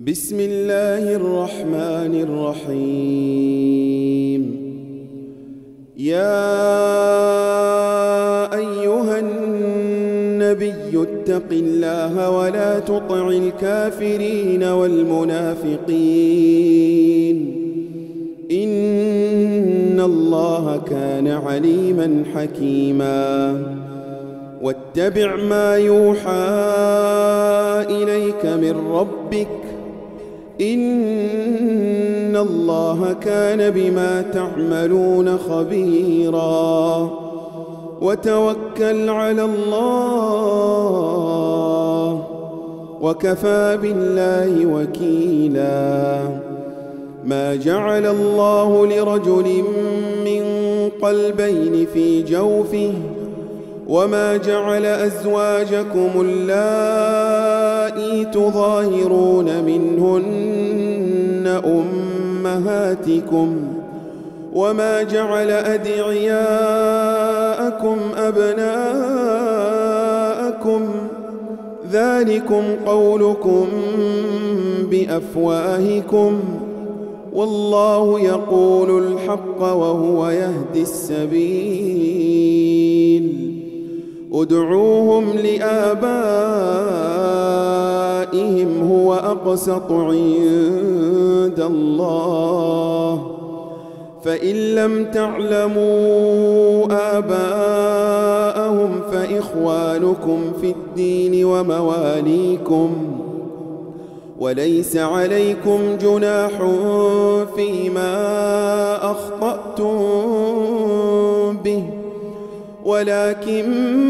بسم الله الرحمن الرحيم. يا أيها النبي اتق الله ولا تطع الكافرين والمنافقين إن الله كان عليما حكيما. واتبع ما يوحى إليك من ربك إن الله كان بما تعملون خبيرا. وتوكل على الله وكفى بالله وكيلا. ما جعل الله لرجل من قلبين في جوفه وما جعل أزواجكم اللائي تظاهرون منهن أمهاتكم وما جعل أدعياءكم أبناءكم ذلكم قولكم بأفواهكم والله يقول الحق وهو يهدي السبيل. ادعوهم لآبائهم هو أقسط عند الله فإن لم تعلموا آباءهم فإخوانكم في الدين ومواليكم وليس عليكم جناح فيما أخطأتم به ولكن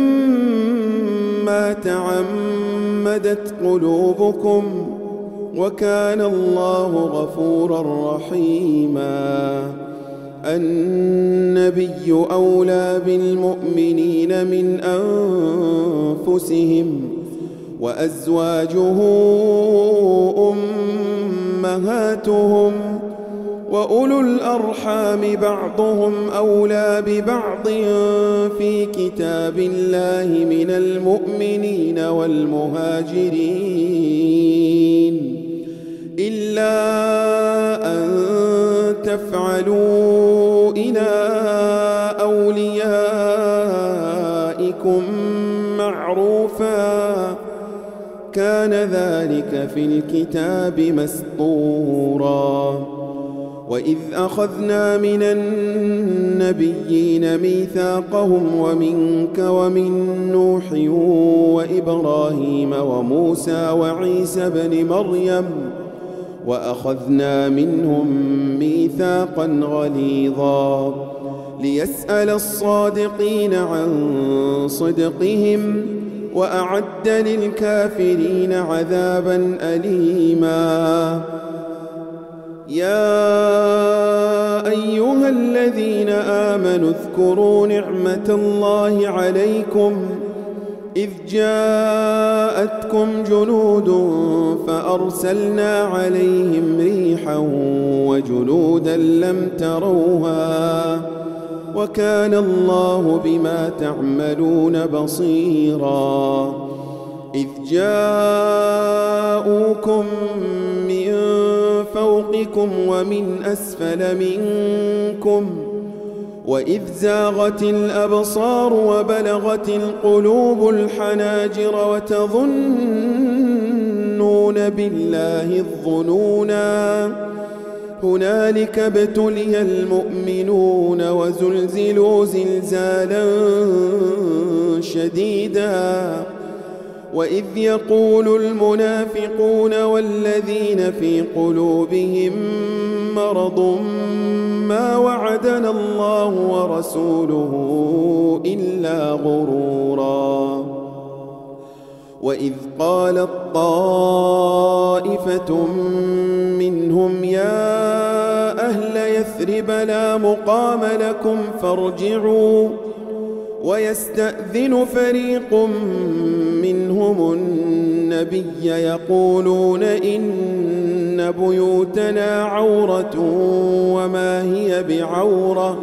ما تعمدت قلوبكم وكان الله غفورا رحيما. النبي أولى بالمؤمنين من أنفسهم وأزواجه أمهاتهم وأولو الأرحام بعضهم أولى ببعض في كتاب الله من المؤمنين والمهاجرين إلا أن تفعلوا إلى أوليائكم معروفا كان ذلك في الكتاب مسطورا. وإذ أخذنا من النبيين ميثاقهم ومنك ومن نوح وإبراهيم وموسى وعيسى بن مريم وأخذنا منهم ميثاقا غليظا ليسأل الصادقين عن صدقهم وأعد للكافرين عذابا أليما. يا أيها الذين آمنوا اذكروا نعمة الله عليكم إذ جاءتكم جنود فأرسلنا عليهم ريحا وجنودا لم تروها وكان الله بما تعملون بصيرا. إذ جاءوكم من فوقكم ومن أسفل منكم وإذ زاغت الأبصار وبلغت القلوب الحناجر وتظنون بالله الظنونا هنالك ابتلي المؤمنون وزلزلوا زلزالا شديدا. وإذ يقول المنافقون والذين في قلوبهم مرض ما وعدنا الله ورسوله إلا غرورا. وإذ قالت طائفة منهم يا أهل يثرب لا مقام لكم فارجعوا ويستأذن فريق منهم النبي يقولون إن بيوتنا عورة وما هي بعورة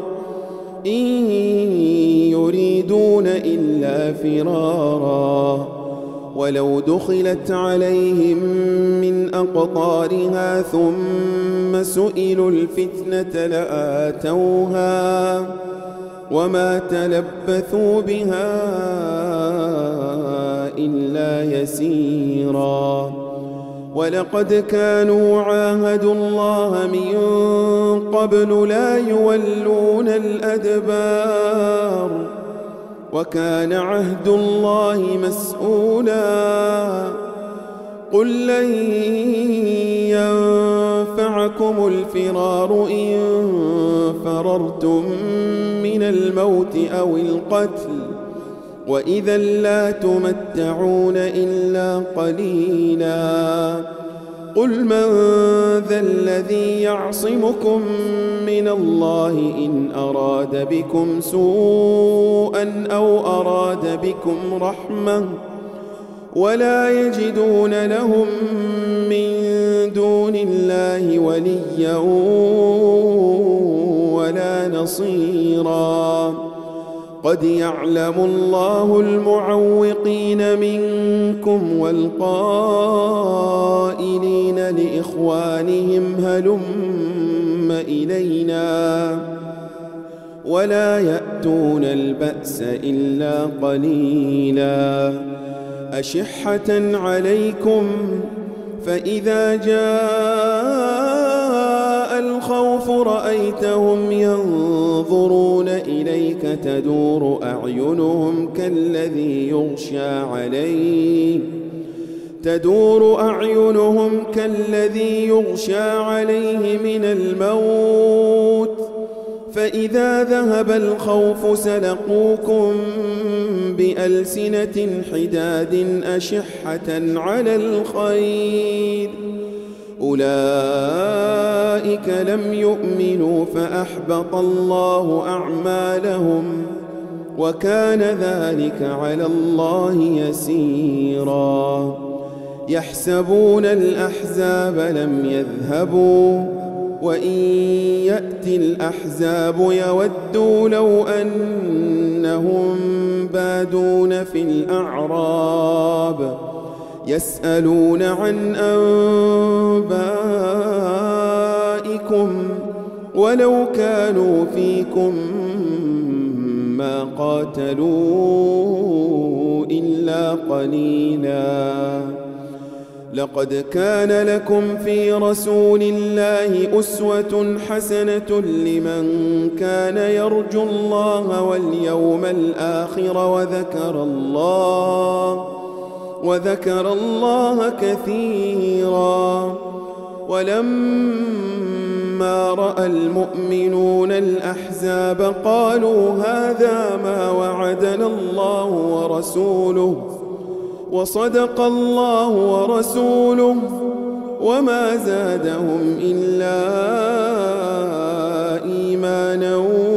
إن يريدون إلا فرارا ولو دخلت عليهم من أقطارها ثم سئلوا الفتنة لآتوها وما تلبثوا بها إلا يسيرا ولقد كانوا عاهدوا الله من قبل لا يولون الأدبار وكان عهد الله مسؤولا قل لن ينفعكم الفرار إن فررتم من الموت أو القتل وإذا لا تمتعون إلا قليلا قل من ذا الذي يعصمكم من الله إن أراد بكم سوءا أو أراد بكم رحمة ولا يجدون لهم من دون الله وليا ولا نصيرا قد يعلم الله المعوقين منكم والقائلين لإخوانهم هلم إلينا ولا يأتون البأس إلا قليلا أشحة عليكم فإذا جاء الخوف رأيتهم ينظرون إليك تدور أعينهم كالذي يغشى عليه من الموت فإذا ذهب الخوف سلقوكم بألسنة حداد أشحة على الخير أولئك لم يؤمنوا فأحبط الله أعمالهم وكان ذلك على الله يسيرا يحسبون الأحزاب لم يذهبوا وإن يأتي الأحزاب يودوا لو أنهم بادون في الأعراب يسألون عن أنبائكم ولو كانوا فيكم ما قاتلوا إلا قليلا لقد كان لكم في رسول الله أسوة حسنة لمن كان يرجو الله واليوم الآخر وذكر الله كثيرا ولما رأى المؤمنون الأحزاب قالوا هذا ما وعدنا الله ورسوله وصدق الله ورسوله وما زادهم إلا إيمانا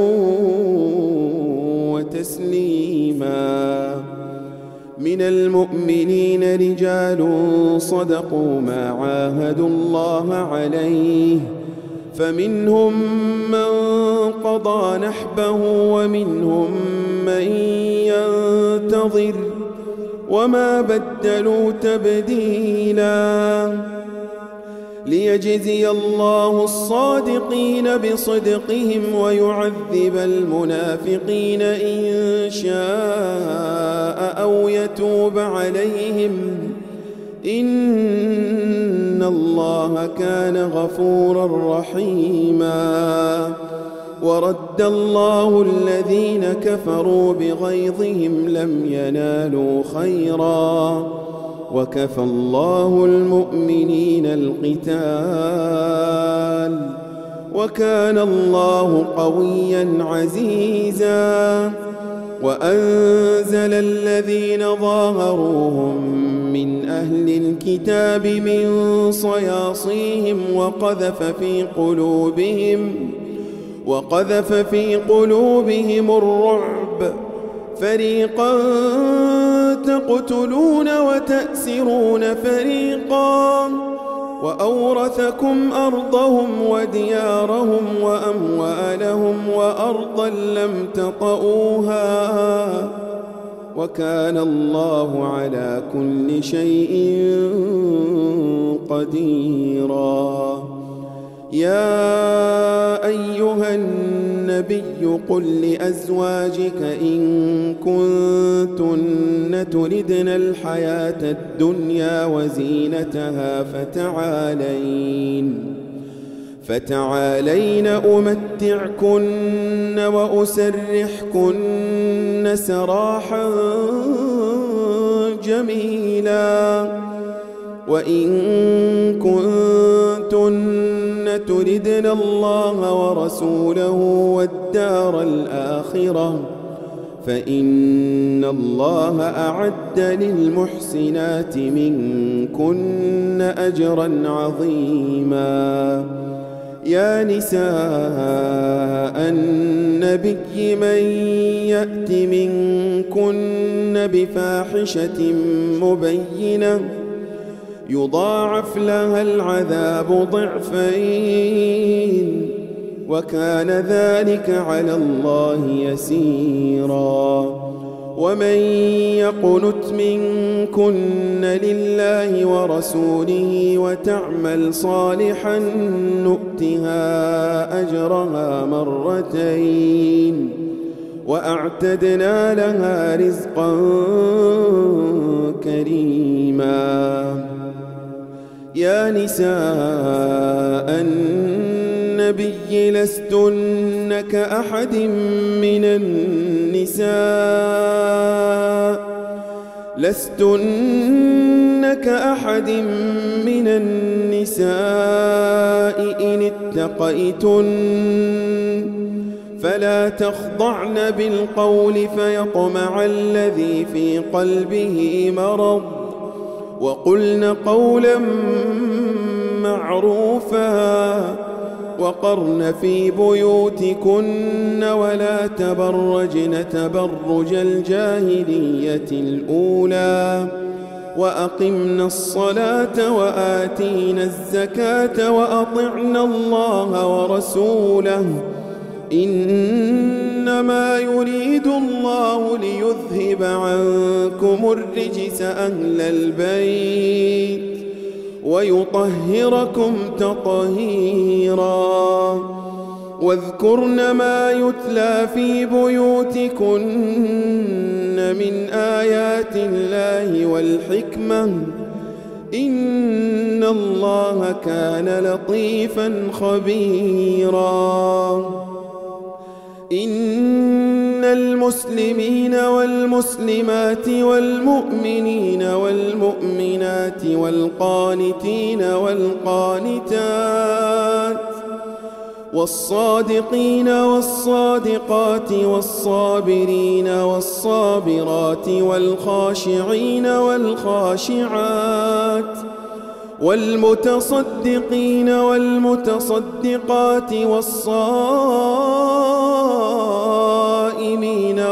وتسليما من المؤمنين رجال صدقوا ما عاهدوا الله عليه فمنهم من قضى نحبه ومنهم من ينتظر وما بدلوا تبديلا ليجزي الله الصادقين بصدقهم ويعذب المنافقين إن شاء أو يتوب عليهم إن الله كان غفورا رحيما ورد الله الذين كفروا بغيظهم لم ينالوا خيرا وكفى الله المؤمنين القتال وكان الله قويا عزيزا وأنزل الذين ظاهروهم من أهل الكتاب من صياصيهم وقذف في قلوبهم الرعب فريقا تقتلون وتأسرون فريقا وأورثكم أرضهم وديارهم وأموالهم وأرضا لم تطئوها وكان الله على كل شيء قديرا. يا أيها النبي قل لأزواجك إن كنتن تردن الحياة الدنيا وزينتها فتعالين أمتعكن وأسرحكن سراحا جميلا. وإن كنتن تردن الله ورسوله والدار الآخرة فإن الله أعد للمحسنات منكن أجرا عظيما. يا نساء النبي من يأت منكن بفاحشة مبينة يضاعف لها العذاب ضعفين وكان ذلك على الله يسيرا. ومن يقنت منكن لله ورسوله وتعمل صالحا نؤتها أجرها مرتين وأعتدنا لها رزقا كريما. يا نساء النبي لستن كأحد من النساء إن اتقيتن فلا تخضعن بالقول فيطمع الذي في قلبه مرض وقلن قولا معروفا وقرن في بيوتكن ولا تبرجن تبرج الجاهلية الأولى وأقمنا الصلاة وآتينا الزكاة وأطعنا الله ورسوله إنما يريد الله ليذهب عنكم الرجس أهل البيت ويطهركم تطهيرا. واذكرن ما يتلى في بيوتكن من آيات الله والحكمة إن الله كان لطيفا خبيرا. إن المسلمين والمسلمات والمؤمنين والمؤمنات والقانتين والقانتات والصادقين والصادقات والصابرين والصابرات والخاشعين والخاشعات والمتصدقين والمتصدقات والصائمين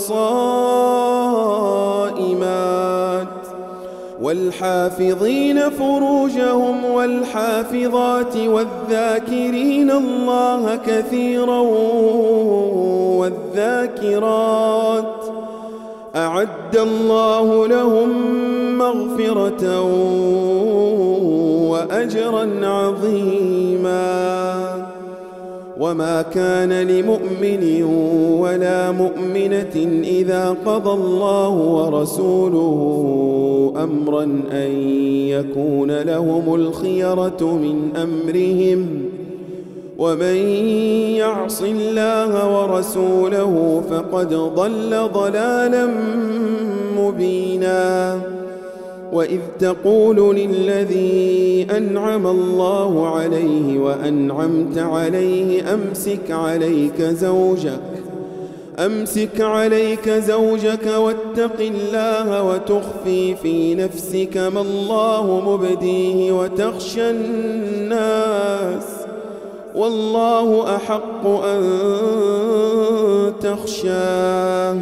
والصائمات والحافظين فروجهم والحافظات والذاكرين الله كثيرا والذاكرات أعد الله لهم مغفرة وأجرا عظيما. وما كان لمؤمن ولا مؤمنة إذا قضى الله ورسوله أمرا أن يكون لهم الخيرة من أمرهم ومن يعص الله ورسوله فقد ضل ضلالا مبينا. وإذ تقول للذي أنعم الله عليه وأنعمت عليه أمسك عليك زوجك واتق الله وتخفي في نفسك ما الله مبديه وتخشى الناس والله أحق أن تخشاه.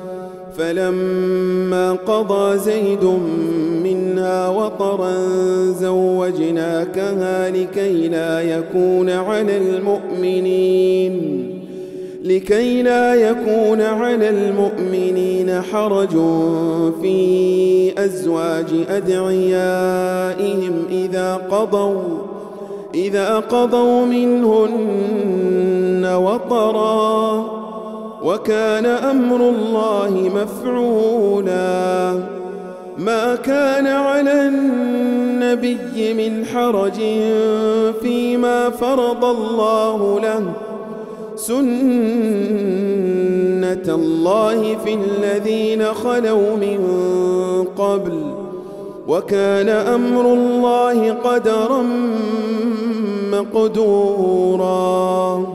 فلما قضى زيد منها وطرا زوجناكها لكي لا يكون على المؤمنين الذين حرجوا في أزواج أدعيائهم إذا قضوا منهن وطرا وكان أمر الله مفعولا ما كان على النبي من حرج فيما فرض الله له سنة الله في الذين خلوا من قبل وكان أمر الله قدرا مقدورا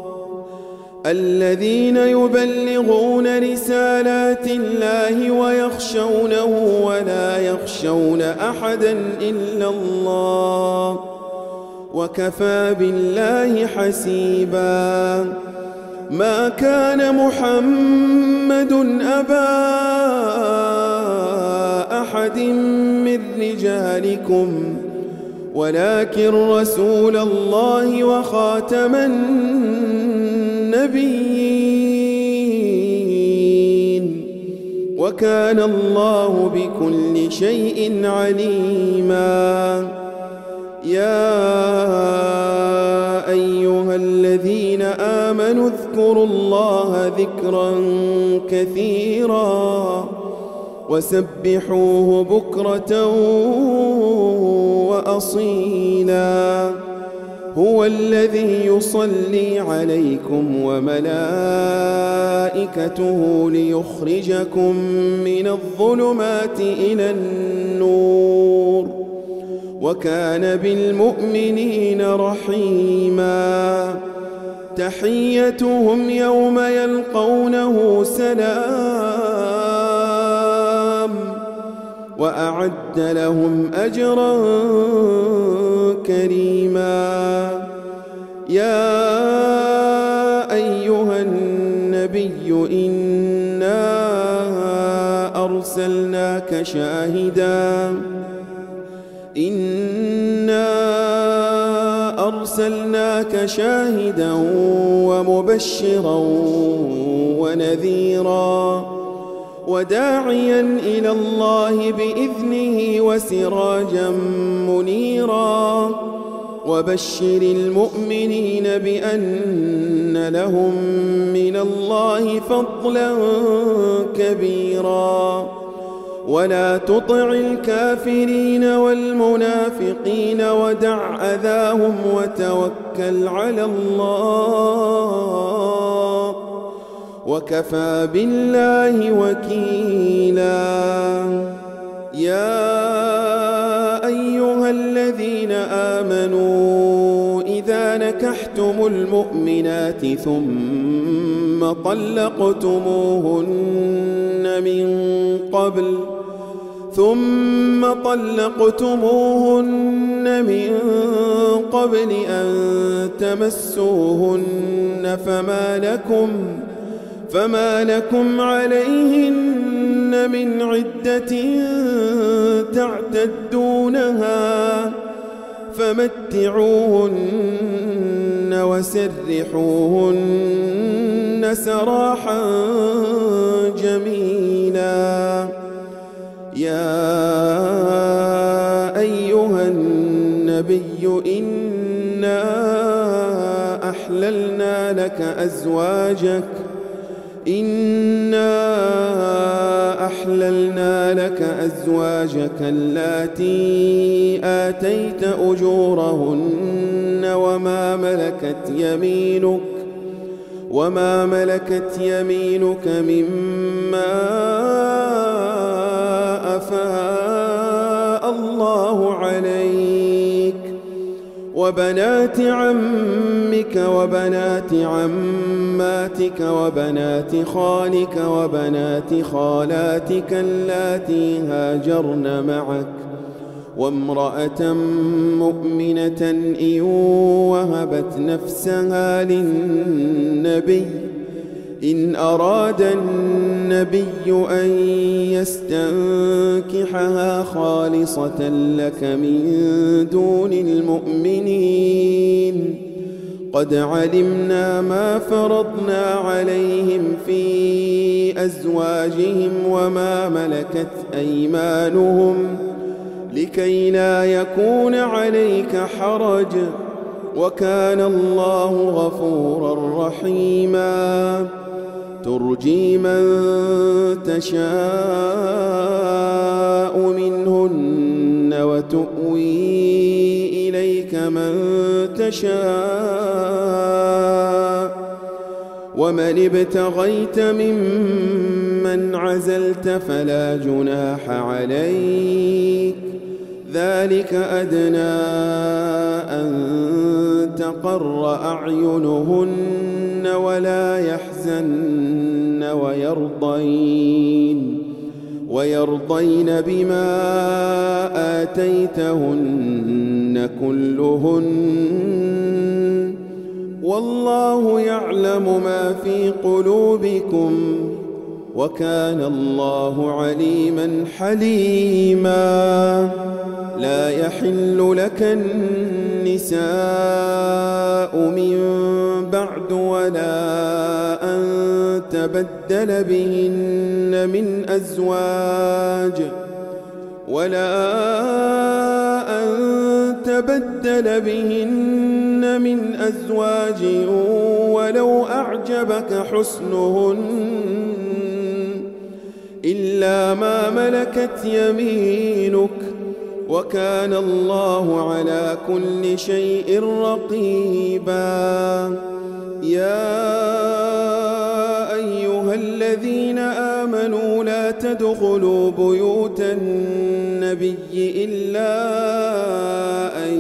الذين يبلغون رسالات الله ويخشونه ولا يخشون أحدا إلا الله وكفى بالله حسيبا ما كان محمد أبا أحد من رجالكم ولكن رسول الله وخاتم النبيين وكان الله بكل شيء عليما يا أيها الذين آمنوا اذكروا الله ذكرا كثيرا وسبحوه بكرة وأصيلا هو الذي يصلي عليكم وملائكته ليخرجكم من الظلمات إلى النور وكان بالمؤمنين رحيما تحيتهم يوم يلقونه سلام وأعد لهم أجرا كريما يا أيها النبي إنا أرسلناك شاهدا ومبشرا ونذيرا وداعيا إلى الله بإذنه وسراجا منيرا وبشر المؤمنين بأن لهم من الله فضلا كبيرا ولا تطع الكافرين والمنافقين ودع أذاهم وتوكل على الله وكفى بالله وكيلا يا أيها الذين آمنوا إذا نكحتم المؤمنات ثم طلقتموهن من قبل أن تمسوهن فما لكم عليهن من عدة تعتدونها فمتعوهن وسرحوهن سراحا جميلا يا أيها النبي إنا أحللنا لك أزواجك اللاتي آتيت أجورهن وما ملكت يمينك مما أفاء الله عليك وبنات عمك وبنات عماتك وبنات خالك وبنات خالاتك اللاتي هاجرن معك وامرأة مؤمنة إن وهبت نفسها للنبي إن أراد النبي أن يستنكحها خالصة لك من دون المؤمنين قد علمنا ما فرضنا عليهم في أزواجهم وما ملكت أيمانهم لكي لا يكون عليك حرج وكان الله غفورا رحيما ترجي من تشاء منهن وتؤوي إليك من تشاء ومن ابتغيت ممن عزلت فلا جناح عليك ذلك أدنى أن تقر أعينهن ولا يحزن ويرضين بما آتيتهن كلهن والله يعلم ما في قلوبكم وكان الله عليما حليما لا يحل لك النساء من بعد ولا أن تبدل بهن من أزواج ولو أعجبك حسنهن إلا ما ملكت يمينك وكان الله على كل شيء رقيبا يا أيها الذين آمنوا لا تدخلوا بيوت النبي إلا أن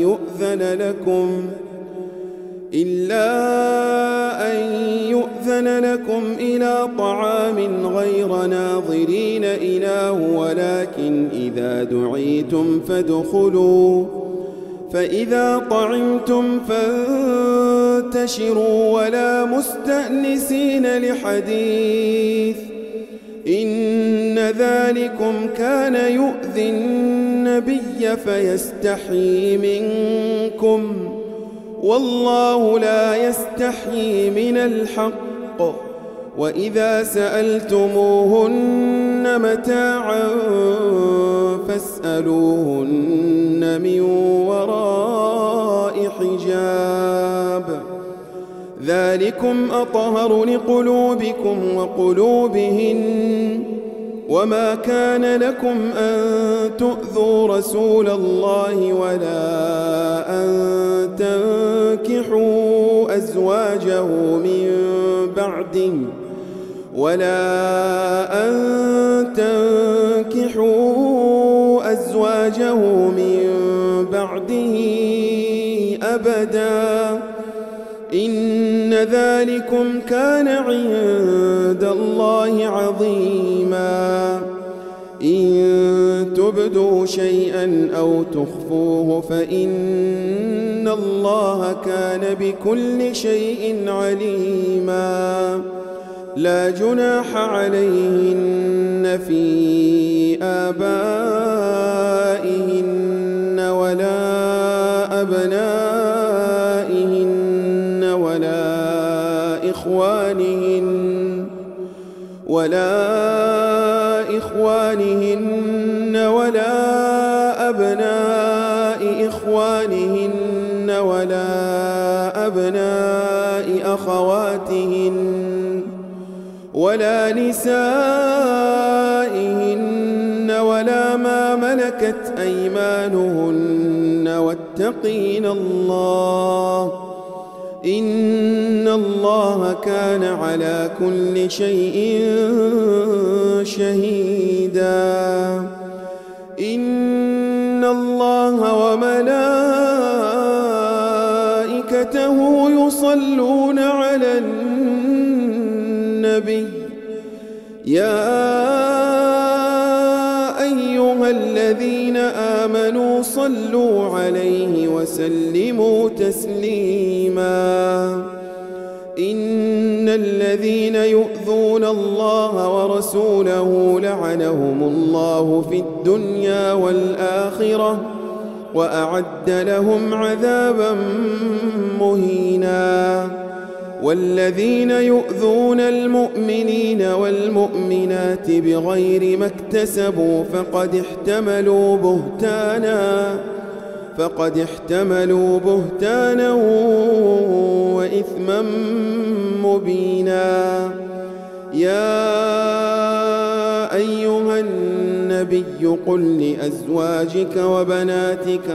يؤذن لكم إلى طعام غير ناظرين إناه ولكن إذا دعيتم فادخلوا فإذا طعمتم فانتشروا ولا مستأنسين لحديث إن ذلكم كان يؤذي النبي فيستحيي منكم والله لا يستحيي من الحق وإذا سألتموهن متاعا فاسألوهن من وراء حجاب ذلكم أطهر لقلوبكم وقلوبهن وما كان لكم أن تؤذوا رسول الله ولا أن تنكحوا أزواجه من بعده أبدا إن ذلكم كان عند الله عظيما إن تبدوا شيئا أو تخفوه فإن الله كان بكل شيء عليما لا جناح عليهن في آبائهن ولا أبنائهن ولا إخوانهن ولا أبناء إخوانهن ولا أبناء أخواتهن ولا نسائهن ولا ما ملكت أيمانهن واتقين الله إن الله كان على كل شيء شهيدا إن الله وملائكته يصلون على النبي يا أيها الذين آمنوا صلوا عليه وسلموا تسليما إن الذين يؤذون الله ورسوله لعنهم الله في الدنيا والآخرة وأعد لهم عذابا مهينا. والذين يؤذون المؤمنين والمؤمنات بغير ما اكتسبوا فقد احتملوا بهتانا وإثما مبينا. يا أيها النبي قل لأزواجك وبناتك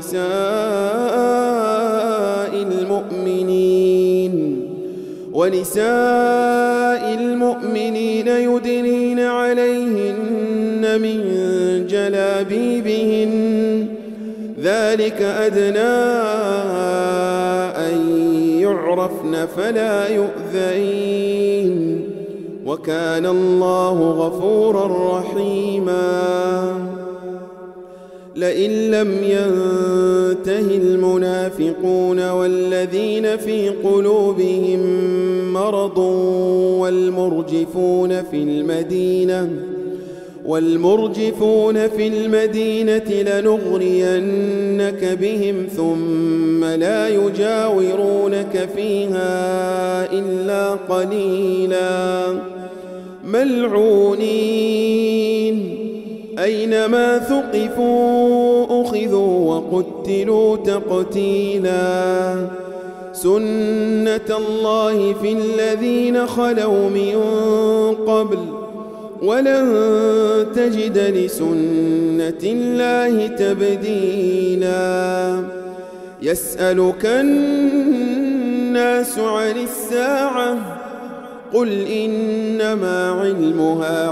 ونساء المؤمنين يدنين عليهن من جلابيبهن ذلك أدنى أن يعرفن فلا يؤذين وكان الله غفورا رحيما. لئن لم ينته المنافقون والذين في قلوبهم مرض والمرجفون في المدينة لنغرينك بهم ثم لا يجاورونك فيها إلا قليلا ملعونين أينما ثقفوا أخذوا وقتلوا تقتيلا. سنة الله في الذين خلوا من قبل ولن تجد لسنة الله تبديلا. يسألك الناس عن الساعة قل إنما علمها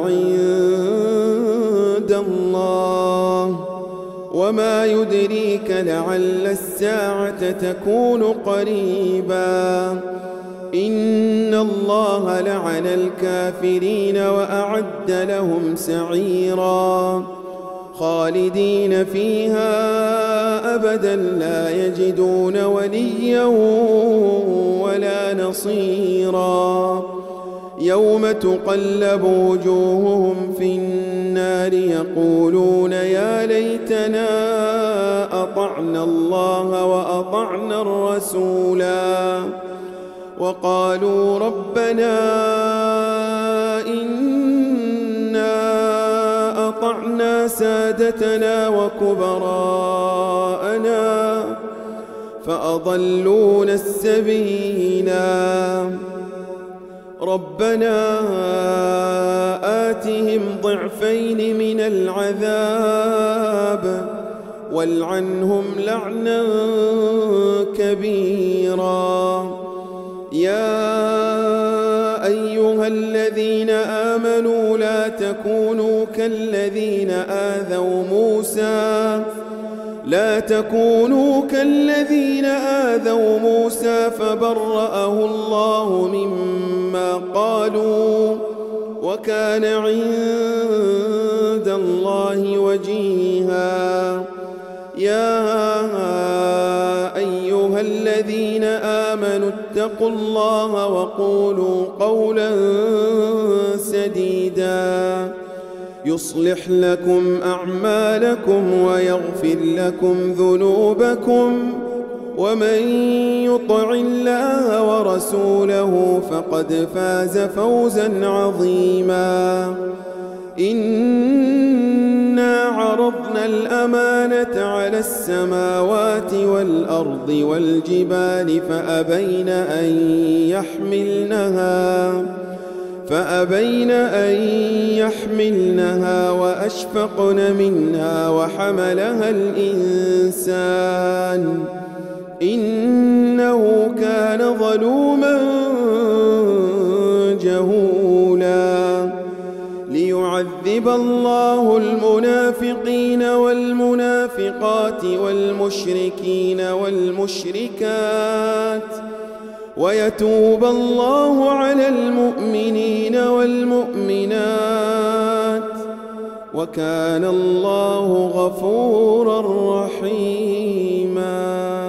عند الله وما يدريك لعل الساعة تكون قريبا. إن الله لعن الكافرين وأعد لهم سعيرا خالدين فيها أبدا لا يجدون وليا ولا نصيرا. يوم تقلب وجوههم في النار يقولون يا ليتنا أطعنا الله وأطعنا الرسولا وقالوا ربنا إنا أطعنا سادتنا وكبراءنا فأضلونا السبيلا. ربنا آتهم ضعفين من العذاب والعنهم لعنا كبيرا. يا أيها الذين آمنوا لا تكونوا كالذين آذوا موسى فبرأه الله مما قالوا وكان عند الله وجيها. يا أيها الذين آمنوا اتقوا الله وقولوا قولا سديدا يصلح لكم أعمالكم ويغفر لكم ذنوبكم ومن يطع الله ورسوله فقد فاز فوزا عظيما. إنا عرضنا الأمانة على السماوات والأرض والجبال فأبين أن يحملنها وأشفقن منها وحملها الإنسان إنه كان ظلوما جهولا. ليعذب الله المنافقين والمنافقات والمشركين والمشركات ويتوب الله على المؤمنين والمؤمنات وكان الله غفورا رحيما.